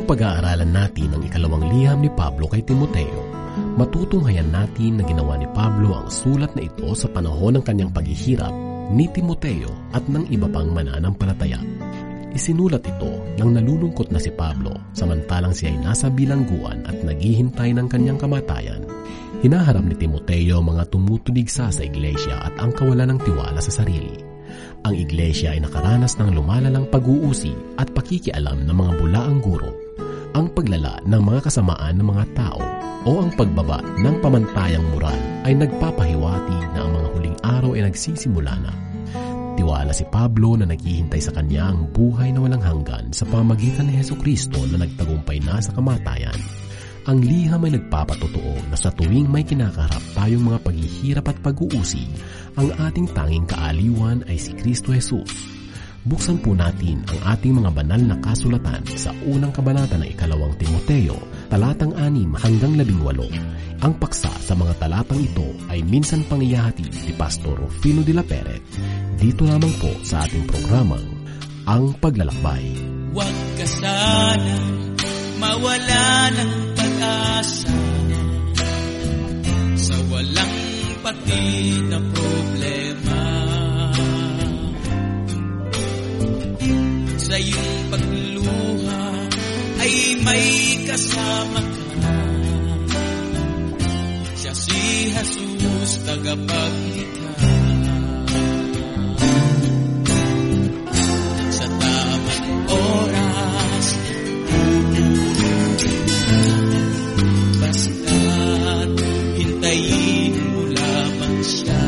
pag-aaralan natin ang ikalawang liham ni Pablo kay Timoteo, matutunghayan natin na ginawa ni Pablo ang sulat na ito sa panahon ng kanyang paghihirap ni Timoteo at ng iba pang mananampalataya. Isinulat ito nang nalulungkot na si Pablo samantalang siya ay nasa bilangguan at naghihintay ng kanyang kamatayan. Hinaharap ni Timoteo mga tumutuligsa sa iglesia at ang kawalan ng tiwala sa sarili. Ang iglesia ay nakaranas ng lumalalang pag-uusi at pakikialam ng mga bulaang guro, ang paglala ng mga kasamaan ng mga tao o ang pagbaba ng pamantayang moral ay nagpapahiwati na ang mga huling araw ay nagsisimula na. Tiwala si Pablo na naghihintay sa kanya ang buhay na walang hanggan sa pamamagitan ni Hesukristo na nagtagumpay na sa kamatayan. Ang liham ay nagpapatotoo na sa tuwing may kinakaharap tayong mga paghihirap at pag-uusi, ang ating tanging kaaliwan ay si Kristo Jesus. Buksan po natin ang ating mga banal na kasulatan sa unang kabanata ng ikalawang Timoteo, talatang 6 hanggang 18. Ang paksa sa mga talatang ito ay minsan pangiyahati ni Pastor Rufino de la Peret. Dito lamang po sa ating programang Ang Paglalakbay. Huwag ka sanang mawala ng pag-asa sa walang patid na problema. Sa iyong pagluha ay may kasama ka. Siya si Jesus, tagapaglikha. Sa tamang oras basta't hintayin mo lamang siya.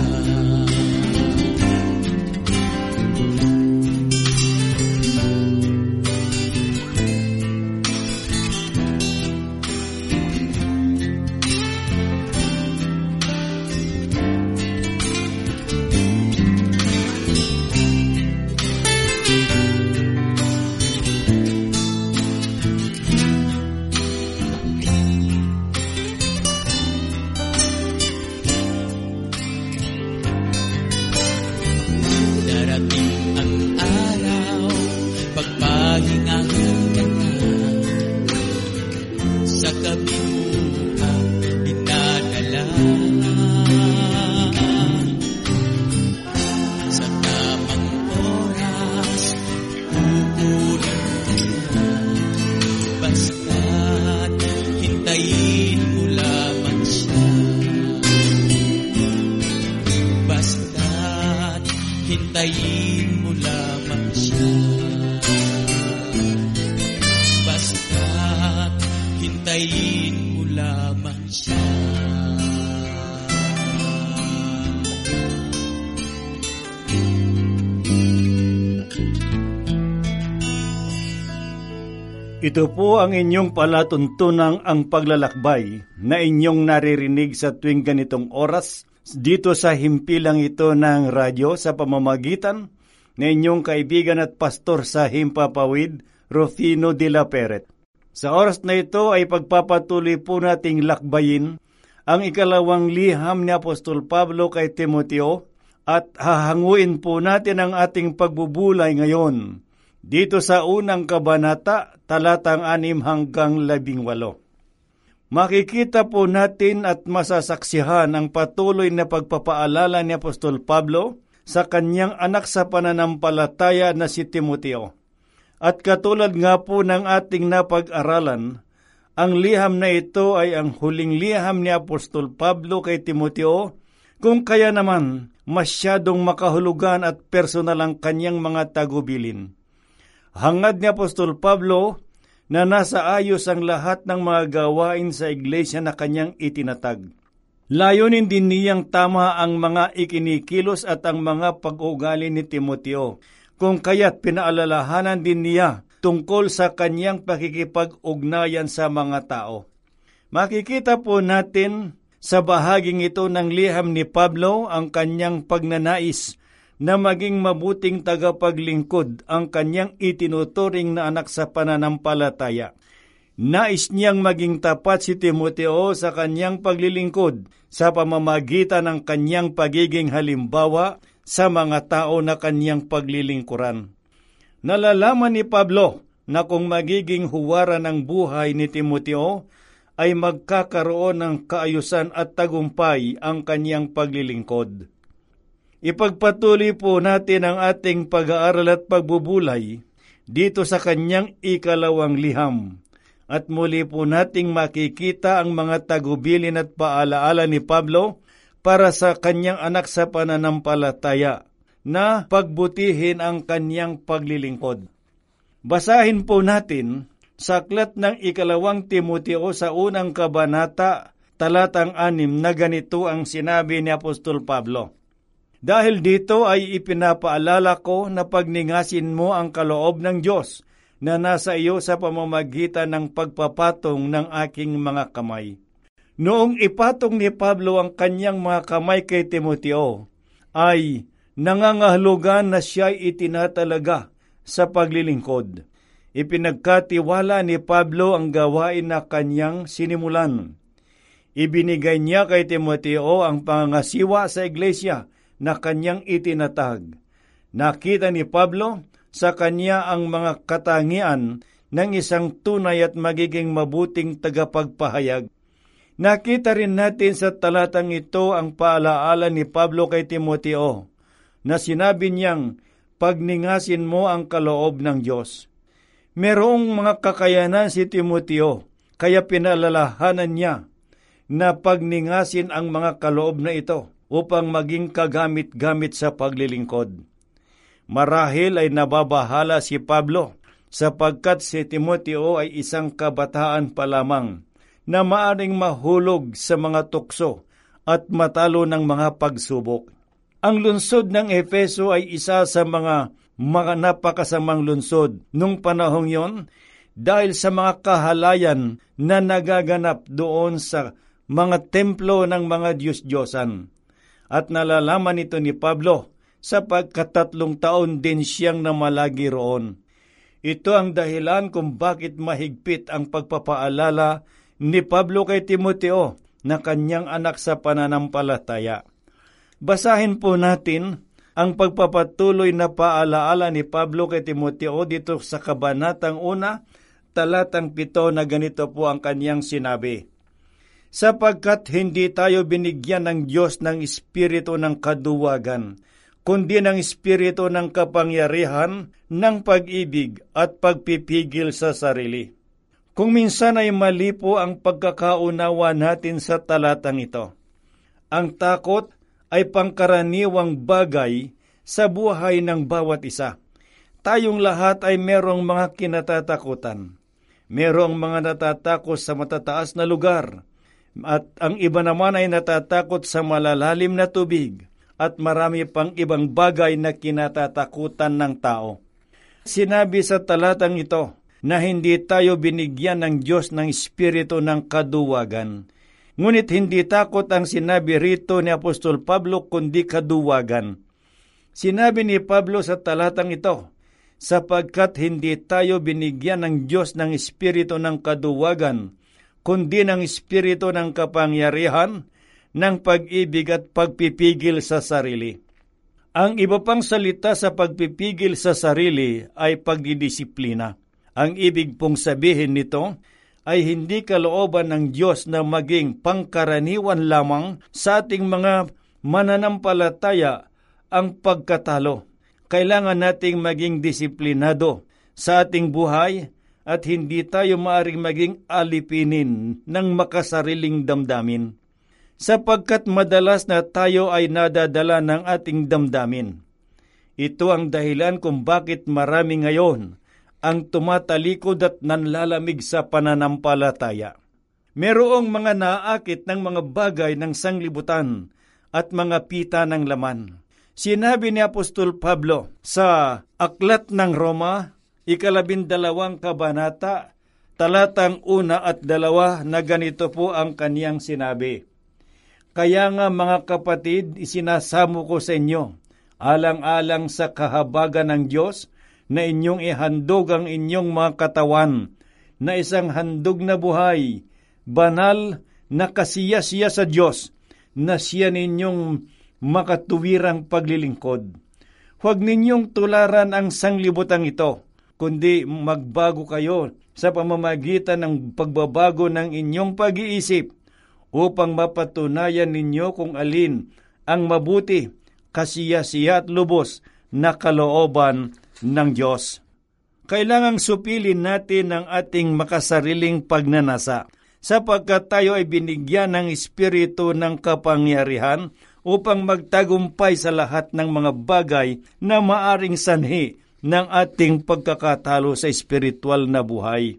Hintayin mo lamang siya. Basta't hintayin mo lamang siya. Ito po ang inyong palatuntunang Ang Paglalakbay na inyong naririnig sa tuwing ganitong oras dito sa himpilang ito ng radyo sa pamamagitan na inyong kaibigan at pastor sa Himpapawid, Rufino de la Peret. Sa oras na ito ay pagpapatuloy po nating lakbayin ang ikalawang liham ni Apostol Pablo kay Timoteo at hahanguin po natin ang ating pagbubulay ngayon dito sa unang kabanata, talatang 6 hanggang 18. Makikita po natin at masasaksihan ang patuloy na pagpapaalala ni Apostol Pablo sa kanyang anak sa pananampalataya na si Timoteo. At katulad nga po ng ating napag-aralan, ang liham na ito ay ang huling liham ni Apostol Pablo kay Timoteo, kung kaya naman masyadong makahulugan at personal ang kanyang mga tagubilin. Hangad ni Apostol Pablo na nasa ayos ang lahat ng mga gawain sa iglesia na kanyang itinatag. Layunin din niyang tama ang mga ikinikilos at ang mga pag-uugali ni Timoteo, kung kaya't pinaalalahanan din niya tungkol sa kanyang pakikipag-ugnayan sa mga tao. Makikita po natin sa bahaging ito ng liham ni Pablo ang kanyang pagnanais na maging mabuting tagapaglingkod ang kanyang itinuturing na anak sa pananampalataya. Nais niyang maging tapat si Timoteo sa kanyang paglilingkod sa pamamagitan ng kanyang pagiging halimbawa sa mga tao na kanyang paglilingkuran. Nalalaman ni Pablo na kung magiging huwaran ng buhay ni Timoteo, ay magkakaroon ng kaayusan at tagumpay ang kanyang paglilingkod. Ipagpatuloy po natin ang ating pag-aaral at pagbubulay dito sa kanyang ikalawang liham. At muli po nating makikita ang mga tagubilin at paalaala ni Pablo para sa kanyang anak sa pananampalataya na pagbutihin ang kanyang paglilingkod. Basahin po natin sa aklat ng ikalawang Timoteo sa unang kabanata, talatang 6 na ganito ang sinabi ni Apostol Pablo. Dahil dito ay ipinapaalala ko na pagningasin mo ang kaloob ng Diyos na nasa iyo sa pamamagitan ng pagpapatong ng aking mga kamay. Noong ipatong ni Pablo ang kanyang mga kamay kay Timoteo, ay nangangahulugan na siya'y itinatalaga sa paglilingkod. Ipinagkatiwala ni Pablo ang gawain na kanyang sinimulan. Ibinigay niya kay Timoteo ang pangangasiwa sa iglesia na kanyang itinatag. Nakita ni Pablo sa kanya ang mga katangian ng isang tunay at magiging mabuting tagapagpahayag. Nakita rin natin sa talatang ito ang paalaala ni Pablo kay Timoteo na sinabi niyang, pagningasin mo ang kaloob ng Diyos. Merong mga kakayanan si Timoteo, kaya pinalalahanan niya na pagningasin ang mga kaloob na ito upang maging kagamit-gamit sa paglilingkod. Marahil ay nababahala si Pablo sapagkat si Timoteo ay isang kabataan pa lamang na maaring mahulog sa mga tukso at matalo ng mga pagsubok. Ang lungsod ng Efeso ay isa sa mga napakasamang lungsod nung panahong yon dahil sa mga kahalayan na nagaganap doon sa mga templo ng mga Diyos-Diyosan. At nalalaman ito ni Pablo sapagkat 3 taon din siyang namalagi roon. Ito ang dahilan kung bakit mahigpit ang pagpapaalala ni Pablo kay Timoteo na kanyang anak sa pananampalataya. Basahin po natin ang pagpapatuloy na paalaala ni Pablo kay Timoteo dito sa kabanatang 1, talatang 7 na ganito po ang kanyang sinabi. Sapagkat hindi tayo binigyan ng Diyos ng espiritu ng kaduwagan, kundi ng espiritu ng kapangyarihan, ng pag-ibig at pagpipigil sa sarili. Kung minsan ay mali po ang pagkakaunawa natin sa talatang ito. Ang takot ay pangkaraniwang bagay sa buhay ng bawat isa. Tayong lahat ay merong mga kinatatakutan. Merong mga natatakot sa matataas na lugar, at ang iba naman ay natatakot sa malalalim na tubig, at marami pang ibang bagay na kinatatakutan ng tao. Sinabi sa talatang ito na hindi tayo binigyan ng Diyos ng espiritu ng kaduwagan. Ngunit hindi takot ang sinabi rito ni Apostol Pablo kundi kaduwagan. Sinabi ni Pablo sa talatang ito, sapagkat hindi tayo binigyan ng Diyos ng espiritu ng kaduwagan, kundi ng espiritu ng kapangyarihan, ng pag-ibig at pagpipigil sa sarili. Ang iba pang salita sa pagpipigil sa sarili ay pagdidisiplina. Ang ibig pong sabihin nito ay hindi kalooban ng Diyos na maging pangkaraniwan lamang sa ating mga mananampalataya ang pagkatalo. Kailangan nating maging disiplinado sa ating buhay at hindi tayo maaring maging alipinin ng makasariling damdamin. Sapagkat madalas na tayo ay nadadala ng ating damdamin. Ito ang dahilan kung bakit marami ngayon ang tumatalikod at nanlalamig sa pananampalataya. Merong mga naakit ng mga bagay ng sanglibutan at mga pita ng laman. Sinabi ni Apostol Pablo sa Aklat ng Roma, 12 kabanata, talatang 1 at 2 na ganito po ang kaniyang sinabi. Kaya nga mga kapatid, isinasamo ko sa inyo, alang-alang sa kahabagan ng Diyos, na inyong ihandog ang inyong mga katawan, na isang handog na buhay, banal na kasiyasiya sa Diyos, na siya ninyong makatuwirang paglilingkod. Huwag ninyong tularan ang sanglibutang ito, kundi magbago kayo sa pamamagitan ng pagbabago ng inyong pag-iisip upang mapatunayan ninyo kung alin ang mabuti, kasiyasiya at lubos na kalooban ng Diyos. Kailangang supilin natin ang ating makasariling pagnanasa sapagkat tayo ay binigyan ng Espiritu ng kapangyarihan upang magtagumpay sa lahat ng mga bagay na maaring sanhi ng ating pagkakatalo sa espiritual na buhay.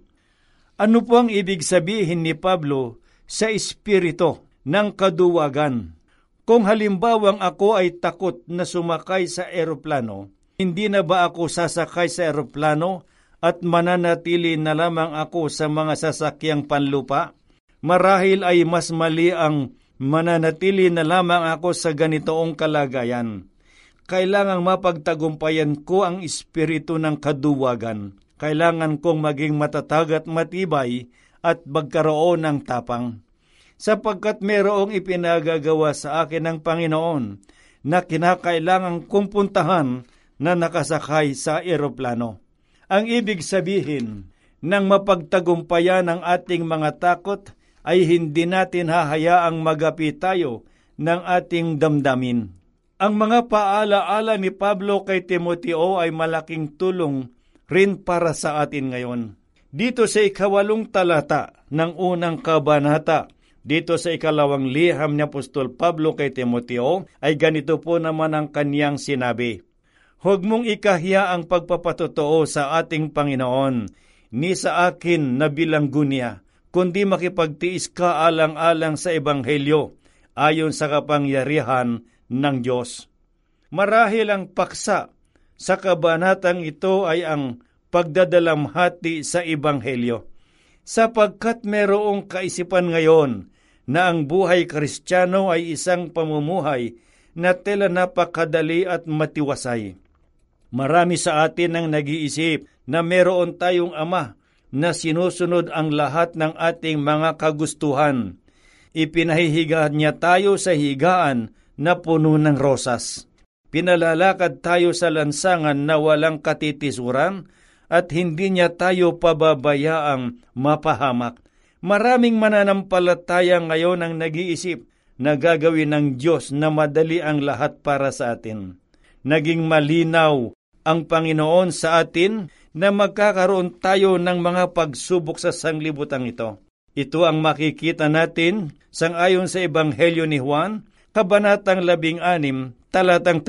Ano po ang ibig sabihin ni Pablo sa espiritu ng kaduwagan? Kung halimbawang ako ay takot na sumakay sa eroplano, hindi na ba ako sasakay sa eroplano at mananatili na lamang ako sa mga sasakyang panlupa? Marahil ay mas mali ang mananatili na lamang ako sa ganitoong kalagayan. Kailangang mapagtagumpayan ko ang espiritu ng kaduwagan. Kailangan kong maging matatag at matibay at magkaroon ng tapang. Sapagkat mayroong ipinagagawa sa akin ng Panginoon na kinakailangan kong puntahan na nakasakay sa eroplano. Ang ibig sabihin ng mapagtagumpayan ang ating mga takot ay hindi natin hahayaang magapi tayo ng ating damdamin. Ang mga paalaala ni Pablo kay Timoteo ay malaking tulong rin para sa atin ngayon. Dito sa 8 talata ng unang kabanata, dito sa 2 liham ni Apostol Pablo kay Timoteo, ay ganito po naman ang kaniyang sinabi, "Huwag mong ikahiya ang pagpapatotoo sa ating Panginoon, ni sa akin na bilanggo niya, kundi makipagtiis ka alang-alang sa Ebanghelyo, ayon sa kapangyarihan ng Diyos." Marahil ang paksa sa kabanatang ito ay ang pagdadalamhati sa Ebanghelyo, sapagkat mayroong kaisipan ngayon na ang buhay Kristiyano ay isang pamumuhay na tila napakadali at matiwasay. Marami sa atin ang nag-iisip na mayroon tayong Ama na sinusunod ang lahat ng ating mga kagustuhan. Ipinahihiga niya tayo sa higaan na puno ng rosas. Pinalalakad tayo sa lansangan na walang katitisuran at hindi niya tayo pababayaang mapahamak. Maraming mananampalataya ngayon ang nag-iisip na gagawin ng Diyos na madali ang lahat para sa atin. Naging malinaw ang Panginoon sa atin na magkakaroon tayo ng mga pagsubok sa sanglibutang ito. Ito ang makikita natin sangayon sa Ebanghelyo ni Juan, Kabanatang 16, talatang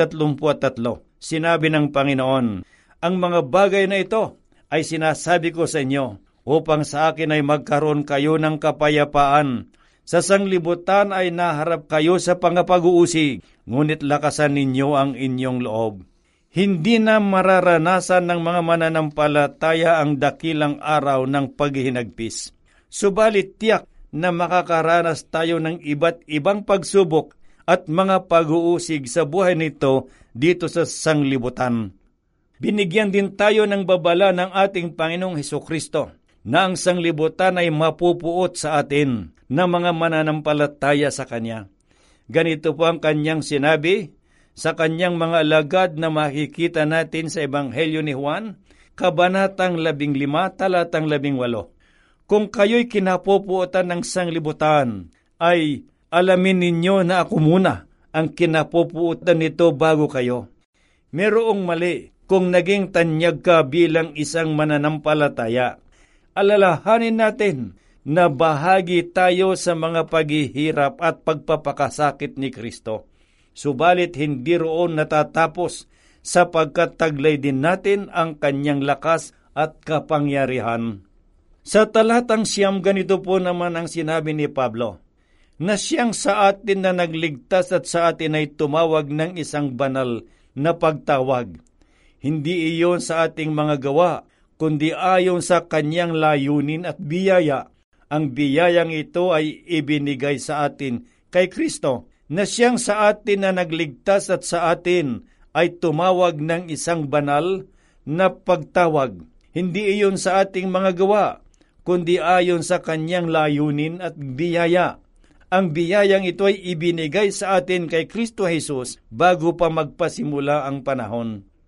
33. Sinabi ng Panginoon, "Ang mga bagay na ito ay sinasabi ko sa inyo, upang sa akin ay magkaroon kayo ng kapayapaan. Sa sanglibutan ay naharap kayo sa pangapag-uusig, ngunit lakasan ninyo ang inyong loob." Hindi na mararanasan ng mga mananampalataya ang dakilang araw ng paghihinagpis. Subalit tiyak na makakaranas tayo ng iba't ibang pagsubok at mga pag-uusig sa buhay nito dito sa sanglibutan. Binigyan din tayo ng babala ng ating Panginoong Hesukristo na ang sanglibutan ay mapupuot sa atin na mga mananampalataya sa Kanya. Ganito po ang Kanyang sinabi sa Kanyang mga alagad na makikita natin sa Ebanghelyo ni Juan, Kabanatang 15, talatang 18. "Kung kayo'y kinapupuotan ng sanglibutan, ay alamin ninyo na ako muna ang kinapupuotan nito bago kayo. Merong mali kung naging tanyag ka bilang isang mananampalataya. Alalahanin natin na bahagi tayo sa mga paghihirap at pagpapakasakit ni Kristo. Subalit hindi roon natatapos, sapagkat taglay din natin ang Kanyang lakas at kapangyarihan." Sa talatang 9, ganito po naman ang sinabi ni Pablo, na siyang sa atin na nagligtas at sa atin ay tumawag ng isang banal na pagtawag. Hindi iyon sa ating mga gawa, kundi ayon sa Kanyang layunin at biyaya. Ang biyayang ito ay ibinigay sa atin kay Kristo, na siyang sa atin na nagligtas at sa atin ay tumawag ng isang banal na pagtawag. Hindi iyon sa ating mga gawa, kundi ayon sa Kanyang layunin at biyaya. Ang biyayang ito ay ibinigay sa atin kay Kristo Jesus bago pa magpasimula ang panahon.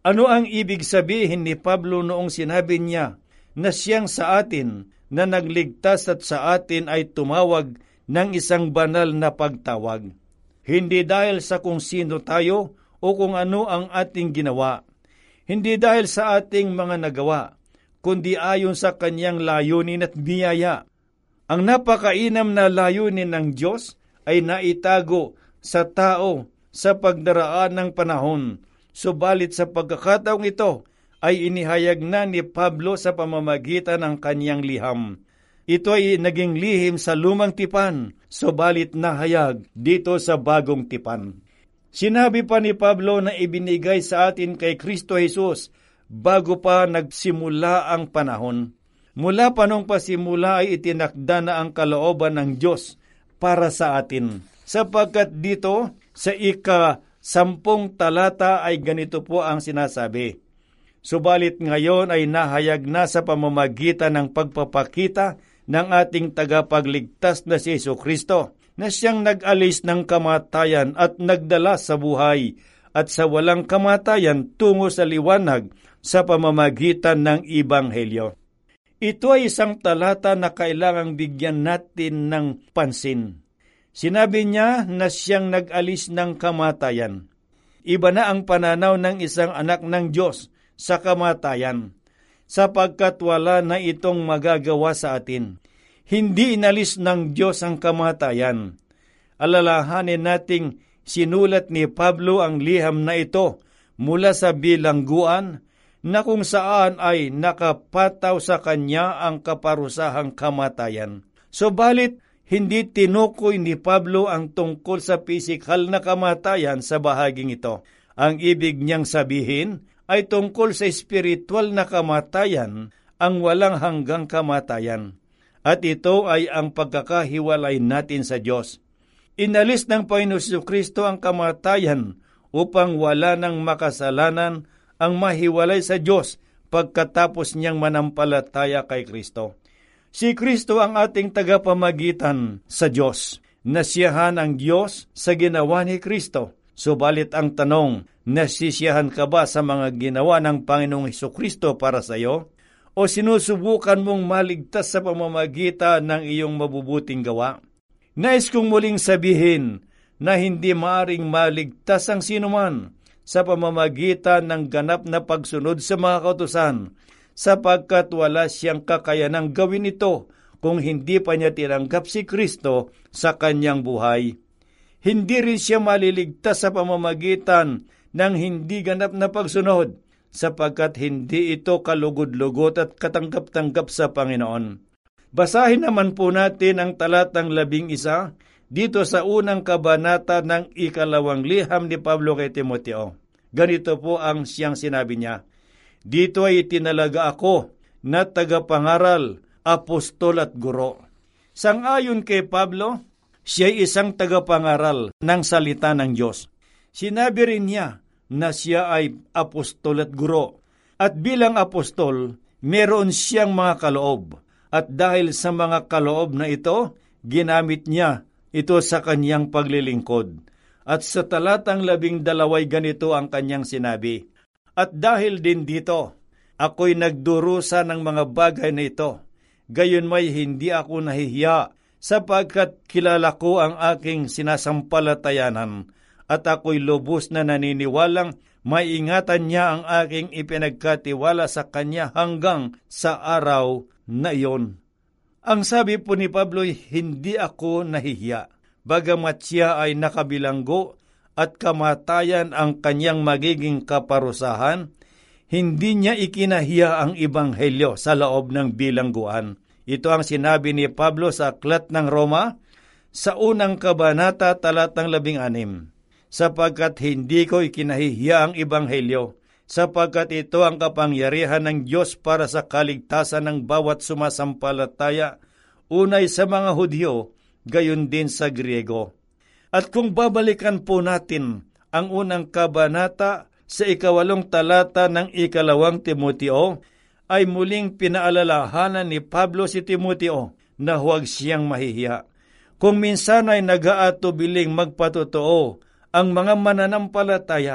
Ano ang ibig sabihin ni Pablo noong sinabi niya na siyang sa atin na nagligtas at sa atin ay tumawag ng isang banal na pagtawag? Hindi dahil sa kung sino tayo o kung ano ang ating ginawa. Hindi dahil sa ating mga nagawa, kundi ayon sa kanyang layunin at biyaya. Ang napakainam na layunin ng Diyos ay naitago sa tao sa pagdaraan ng panahon. Subalit sa pagkakataong ito ay inihayag na ni Pablo sa pamamagitan ng kanyang liham. Ito ay naging lihim sa lumang tipan, subalit nahayag dito sa bagong tipan. Sinabi pa ni Pablo na ibinigay sa atin kay Kristo Jesus bago pa nagsimula ang panahon. Mula pa nung pasimula ay itinakda na ang kalooban ng Diyos para sa atin. Sapagkat dito sa ika-10 talata ay ganito po ang sinasabi. Subalit ngayon ay nahayag na sa pamamagitan ng pagpapakita ng ating tagapagligtas na si Jesucristo, na siyang nag-alis ng kamatayan at nagdala sa buhay at sa walang kamatayan tungo sa liwanag sa pamamagitan ng Ebanghelyo. Ito ay isang talata na kailangang bigyan natin ng pansin. Sinabi niya na siyang nag-alis ng kamatayan. Iba na ang pananaw ng isang anak ng Diyos sa kamatayan, sapagkat wala na itong magagawa sa atin. Hindi inalis ng Diyos ang kamatayan. Alalahanin nating sinulat ni Pablo ang liham na ito mula sa bilangguan na kung saan ay nakapataw sa kanya ang kaparusahang kamatayan. Subalit, hindi tinukoy ni Pablo ang tungkol sa pisikal na kamatayan sa bahaging ito. Ang ibig niyang sabihin ay tungkol sa espiritual na kamatayan, ang walang hanggang kamatayan. At ito ay ang pagkakahiwalay natin sa Diyos. Inalis ng Panginoon Jesucristo ang kamatayan upang wala ng makasalanan ang mahiwalay sa Diyos pagkatapos niyang manampalataya kay Kristo. Si Kristo ang ating tagapamagitan sa Diyos. Nasiyahan ang Diyos sa ginawa ni Kristo. Subalit ang tanong, nasisiyahan ka ba sa mga ginawa ng Panginoong Jesucristo para sa iyo? O sinusubukan mong maligtas sa pamamagitan ng iyong mabubuting gawa? Nais kong muling sabihin na hindi maaring maligtas ang sinuman sa pamamagitan ng ganap na pagsunod sa mga kautusan, sapagkat wala siyang kakayanang gawin ito kung hindi pa niya tinanggap si Kristo sa kanyang buhay. Hindi rin siya maliligtas sa pamamagitan ng hindi ganap na pagsunod, sapagkat hindi ito kalugod-lugot at katanggap-tanggap sa Panginoon. Basahin naman po natin ang talatang 11 dito sa unang kabanata ng 2 liham ni Pablo kay Timoteo. Ganito po ang siyang sinabi niya, dito ay itinalaga ako na tagapangaral, apostol at guro. Sang-ayon kay Pablo, siya ay isang tagapangaral ng salita ng Diyos. Sinabi rin niya na siya ay apostol at guro. At bilang apostol, meron siyang mga kaloob. At dahil sa mga kaloob na ito, ginamit niya ito sa kanyang paglilingkod. At sa talatang 12 ganito ang kanyang sinabi, at dahil din dito, ako'y nagdurusa ng mga bagay na ito. Gayon may hindi ako nahihiya, sapagkat kilala ko ang aking sinasampalatayanan, at ako'y lubos na naniniwalang maiingatan niya ang aking ipinagkatiwala sa kanya hanggang sa araw na iyon. Ang sabi po ni Pablo, hindi ako nahihiya, bagamat siya ay nakabilanggo at kamatayan ang kanyang magiging kaparusahan, hindi niya ikinahiya ang Ebanghelyo sa loob ng bilangguan. Ito ang sinabi ni Pablo sa Aklat ng Roma, sa unang kabanata talatang 16, sapagkat hindi ko ikinahihiya ang Ebanghelyo, sapagkat ito ang kapangyarihan ng Diyos para sa kaligtasan ng bawat sumasampalataya, unay sa mga Hudyo, gayon din sa Griego. At kung babalikan po natin ang unang kabanata sa 8 talata ng 2 Timoteo, ay muling pinaalalahanan ni Pablo si Timoteo na huwag siyang mahihiya. Kung minsan ay nag-aatubiling magpatotoo ang mga mananampalataya,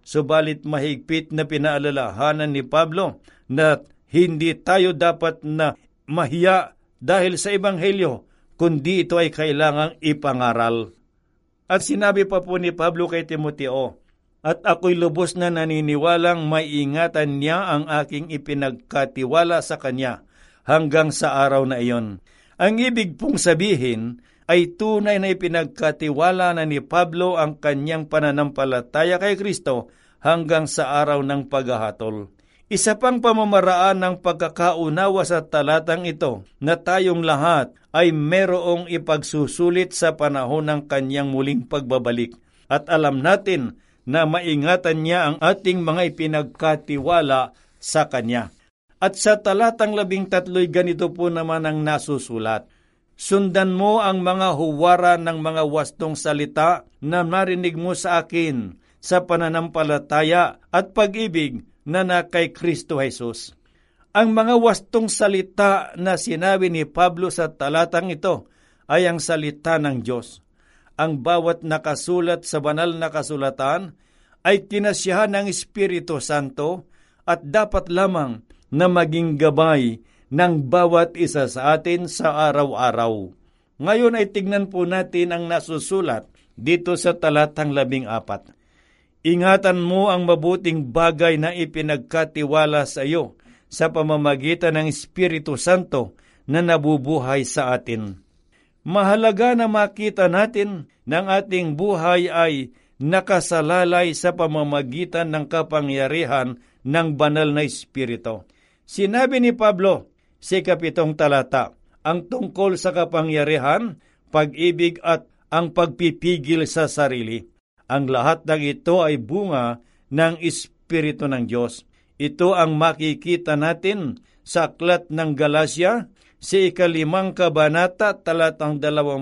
Subalit mahigpit na pinaalalahanan ni Pablo na hindi tayo dapat na mahiya dahil sa Ebanghelyo, kundi ito ay kailangang ipangaral. At sinabi pa po ni Pablo kay Timoteo, "At ako'y lubos na naniniwalang maiingatan niya ang aking ipinagkatiwala sa kanya hanggang sa araw na iyon." Ang ibig pong sabihin ay tunay na ipinagkatiwala na ni Pablo ang kanyang pananampalataya kay Kristo hanggang sa araw ng paghahatol. Isa pang pamamaraan ng pagkakaunawa sa talatang ito na tayong lahat ay merong ipagsusulit sa panahon ng kanyang muling pagbabalik. At alam natin na maingatan niya ang ating mga ipinagkatiwala sa kanya. At sa talatang 13 ganito po naman ang nasusulat, "Sundan mo ang mga huwara ng mga wastong salita na narinig mo sa akin sa pananampalataya at pag-ibig na kay Kristo Jesus." Ang mga wastong salita na sinabi ni Pablo sa talatang ito ay ang salita ng Diyos. Ang bawat nakasulat sa banal na kasulatan ay tinasyahan ng Espiritu Santo at dapat lamang na maging gabay ng bawat isa sa atin sa araw-araw. Ngayon ay tignan po natin ang nasusulat dito sa talatang 14. "Ingatan mo ang mabuting bagay na ipinagkatiwala sa iyo sa pamamagitan ng Espiritu Santo na nabubuhay sa atin." Mahalaga na makita natin na ang ating buhay ay nakasalalay sa pamamagitan ng kapangyarihan ng banal na Espiritu. Sinabi ni Pablo sa 7 talata, ang tungkol sa kapangyarihan, pag-ibig at ang pagpipigil sa sarili. Ang lahat ng ito ay bunga ng Espiritu ng Diyos. Ito ang makikita natin sa aklat ng Galacia, sa 5 kabanata, talatang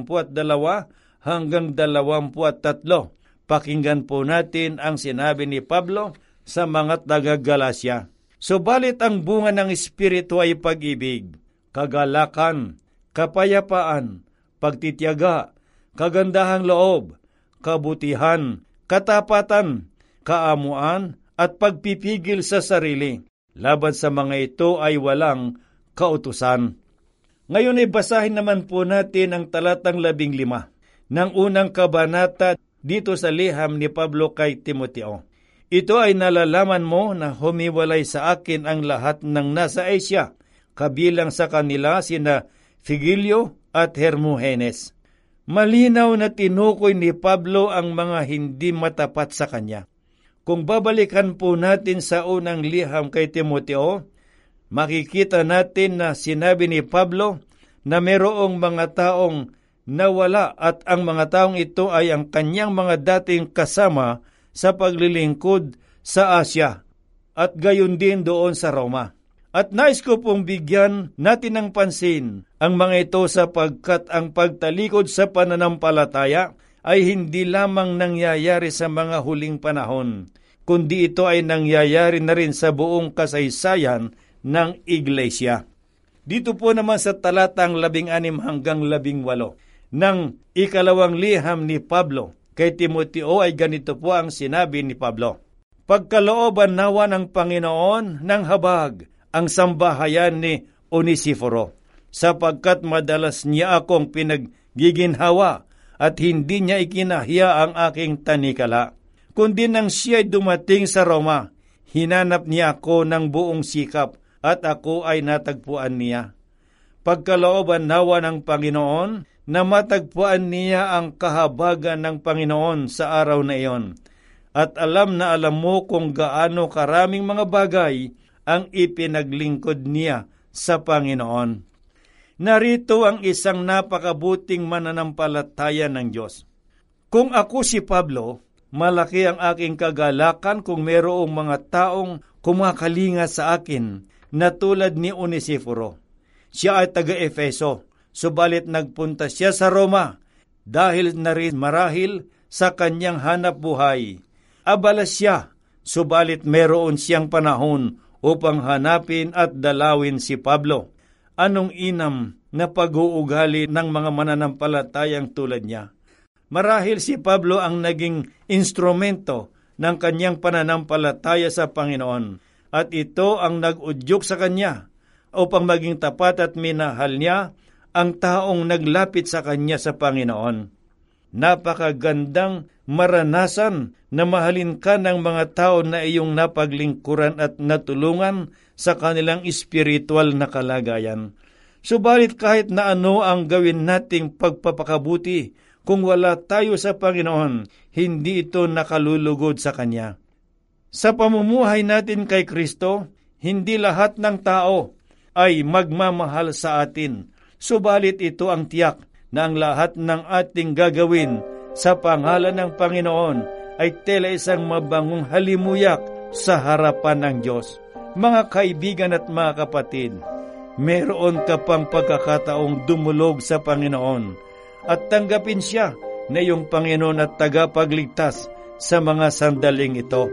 22 hanggang 23. Pakinggan po natin ang sinabi ni Pablo sa mga taga-Galacia. "Subalit ang bunga ng Espiritu ay pag-ibig, kagalakan, kapayapaan, pagtitiyaga, kagandahang loob, kabutihan, katapatan, kaamuan, at pagpipigil sa sarili. Laban sa mga ito ay walang kautusan." Ngayon ay basahin naman po natin ang talatang 15 ng unang kabanata dito sa liham ni Pablo kay Timoteo. "Ito ay nalalaman mo na humiwalay sa akin ang lahat ng nasa Asia, kabilang sa kanila sina Figilio at Hermogenes." Malinaw na tinukoy ni Pablo ang mga hindi matapat sa kanya. Kung babalikan po natin sa unang liham kay Timoteo, makikita natin na sinabi ni Pablo na mayroong mga taong nawala at ang mga taong ito ay ang kanyang mga dating kasama sa paglilingkod sa Asya at gayon din doon sa Roma. At nais ko pong bigyan natin ng pansin ang mga ito sapagkat ang pagtalikod sa pananampalataya ay hindi lamang nangyayari sa mga huling panahon, kundi ito ay nangyayari na rin sa buong kasaysayan ng Iglesia. Dito po naman sa talatang 16 hanggang 18 ng ikalawang liham ni Pablo kay Timoteo ay ganito po ang sinabi ni Pablo. "Pagkalooban nawa ng Panginoon ng habag ang sambahayan ni Onesiforo, sapagkat madalas niya akong pinaggiginhawa at hindi niya ikinahiya ang aking tanikala. Kundi nang siya'y dumating sa Roma, hinanap niya ako ng buong sikap at ako ay natagpuan niya. Pagkalooban nawa ng Panginoon na matagpuan niya ang kahabagan ng Panginoon sa araw na iyon. At alam na alam mo kung gaano karaming mga bagay ang ipinaglingkod niya sa Panginoon." Narito ang isang napakabuting mananampalataya ng Diyos. Kung ako si Pablo, malaki ang aking kagalakan kung mayroong mga taong kumakalinga sa akin na tulad ni Onesiforo. Siya ay taga-Efeso, subalit nagpunta siya sa Roma dahil na rin marahil sa kanyang hanap buhay. Abala siya, subalit meron siyang panahon upang hanapin at dalawin si Pablo. Anong inam na pag-uugali ng mga mananampalatayang tulad niya? Marahil si Pablo ang naging instrumento ng kanyang pananampalataya sa Panginoon. At ito ang nag-udyok sa kanya upang maging tapat at minahal niya ang taong naglapit sa kanya sa Panginoon. Napakagandang maranasan na mahalin ka ng mga tao na iyong napaglingkuran at natulungan sa kanilang espiritual na kalagayan. Subalit kahit na ano ang gawin nating pagpapakabuti, kung wala tayo sa Panginoon, hindi ito nakalulugod sa Kanya. Sa pamumuhay natin kay Kristo, hindi lahat ng tao ay magmamahal sa atin. Subalit ito ang tiyak na ang lahat ng ating gagawin sa pangalan ng Panginoon ay tela isang mabangong halimuyak sa harapan ng Diyos. Mga kaibigan at mga kapatid, meron ka pang pagkakataong dumulog sa Panginoon at tanggapin siya na iyong Panginoon at tagapagligtas sa mga sandaling ito.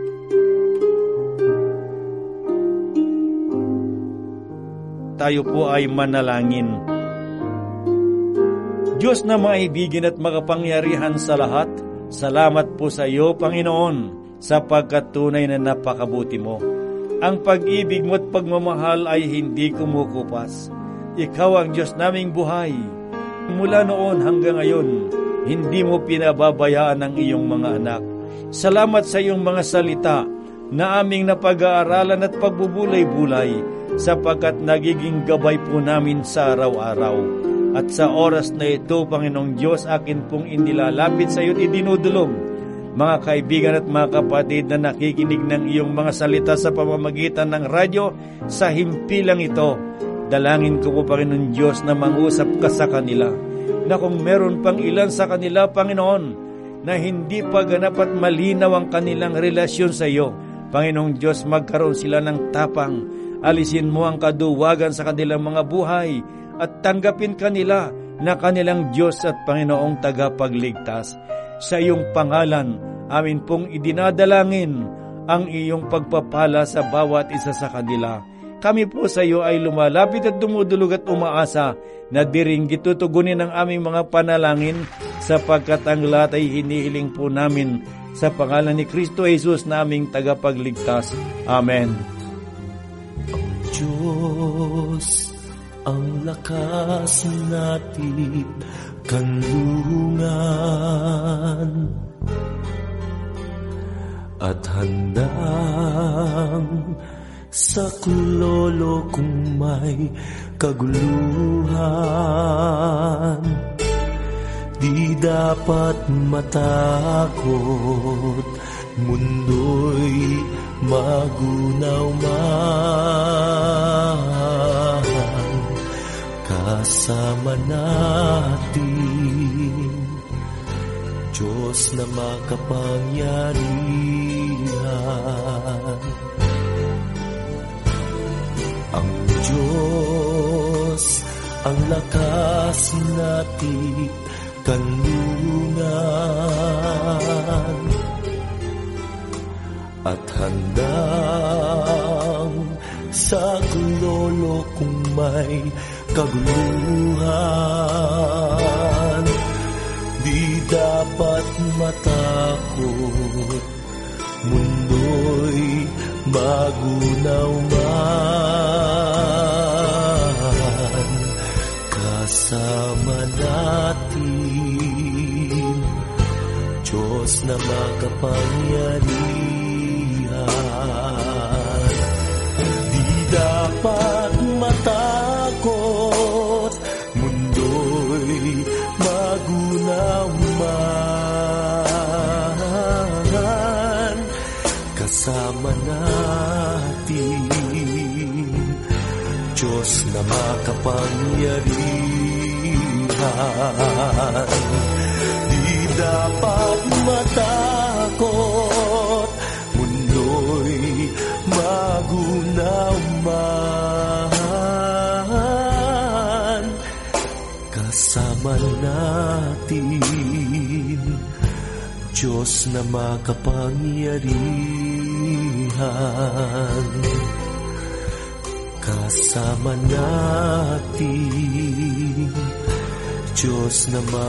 Tayo po ay manalangin. Diyos na maibigin at makapangyarihan sa lahat, salamat po sa iyo, Panginoon, sapagkat tunay na napakabuti mo. Ang pag-ibig mo at pagmamahal ay hindi kumukupas. Ikaw ang Diyos naming buhay. Mula noon hanggang ngayon, hindi mo pinababayaan ang iyong mga anak. Salamat sa iyong mga salita na aming napag-aaralan at pagbubulay-bulay sapagkat nagiging gabay po namin sa araw-araw. At sa oras na ito, Panginoong Diyos, akin pong inilalapit sa iyo at idinudulog mga kaibigan at mga kapatid na nakikinig ng iyong mga salita sa pamamagitan ng radyo sa himpilang ito. Dalangin ko po, Panginoon Diyos, na mangusap ka sa kanila, na kung meron pang ilan sa kanila, Panginoon, na hindi pa ganap at malinaw ang kanilang relasyon sa iyo, Panginoong Diyos, magkaroon sila ng tapang, alisin mo ang kaduwagan sa kanilang mga buhay, at tanggapin kanila na kanilang Diyos at Panginoong tagapagligtas. Sa iyong pangalan, amin pong idinadalangin ang iyong pagpapala sa bawat isa sa kanila. Kami po sa iyo ay lumalapit at dumudulog at umaasa na diringgit tutugunin ang aming mga panalangin sapagkat ang lahat ay hinihiling po namin sa pangalan ni Kristo Jesus na aming tagapagligtas. Amen. Ang Diyos ang lakas natin kanlungan at handang saklolo kung may kaguluhan. Di dapat matakot, mundo'y magunaw man. Kasama natin Diyos na makapangyarihan. Ang Diyos ang lakas natin kanlungan at handang saklolo kung may kaguluhan. Di dapat matakot, mundo'y magunaw man. Kasama natin Diyos na makapangyarihan. Di dapat matakot, mundo'y magunaw man. Kasama natin Diyos na makapangyarihan. Di dapat matakot, mundo'y magunaw man. Kasama natin Diyos na makapangyarihan. Kasama natin Diyos na makapangyarihan.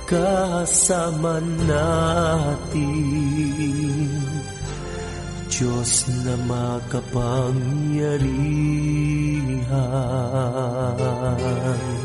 kasama natin. Diyos na makapangyarihan.